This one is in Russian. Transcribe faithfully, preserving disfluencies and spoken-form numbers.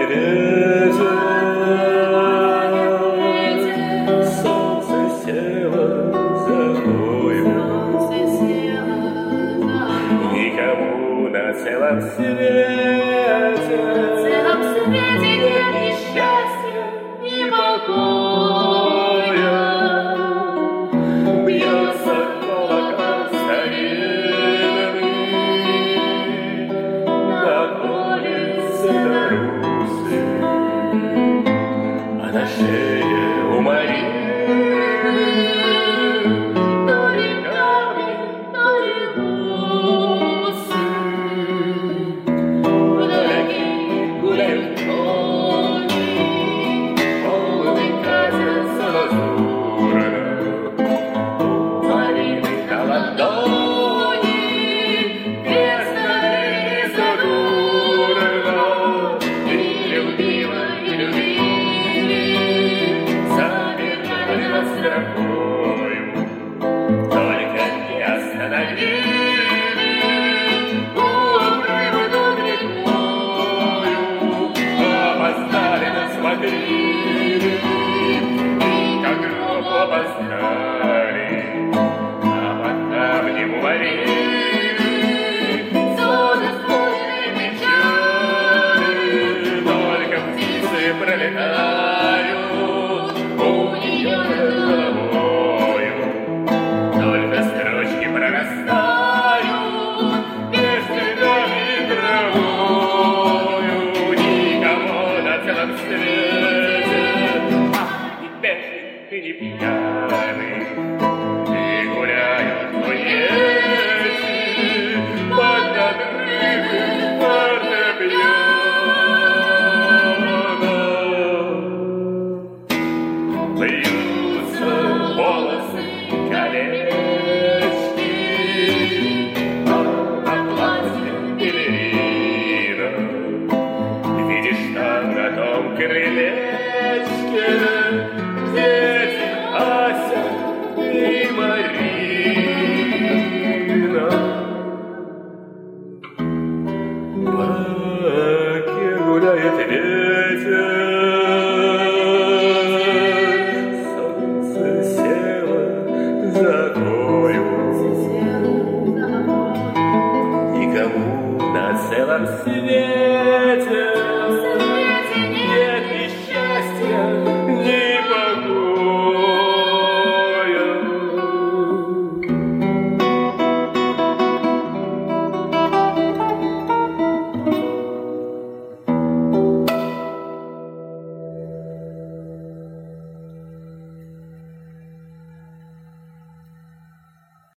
ветер, солнце село за бою, никому на целом свете нет ни счастья, ни покоя. Бьется колокол старинный на улице Тарусы, а на шее у Марины то ли камни, то ли бусы. Вдалеке гуляют кони, полный кажется лазурно. У Марины на ладони крестно и задурно. И любила, и любили, замерли над строкою, только не остановили у обрыва над рекою. Опоздали, насмотрели, и как гроб опоздали, а под камнем уморили зоны спорной печали. Только птицы пролетают у нее над головою, только строчки прорастают между нами травою. Никого на целом свете, ах, ни бешеных и ни пьяных, и гуляют дуэты под надрывы фортепиано. Бьются волосы, колечки, а на платье пелерина. Видишь там на том крылечке дети Ася и Марина. По оке гуляет ветер,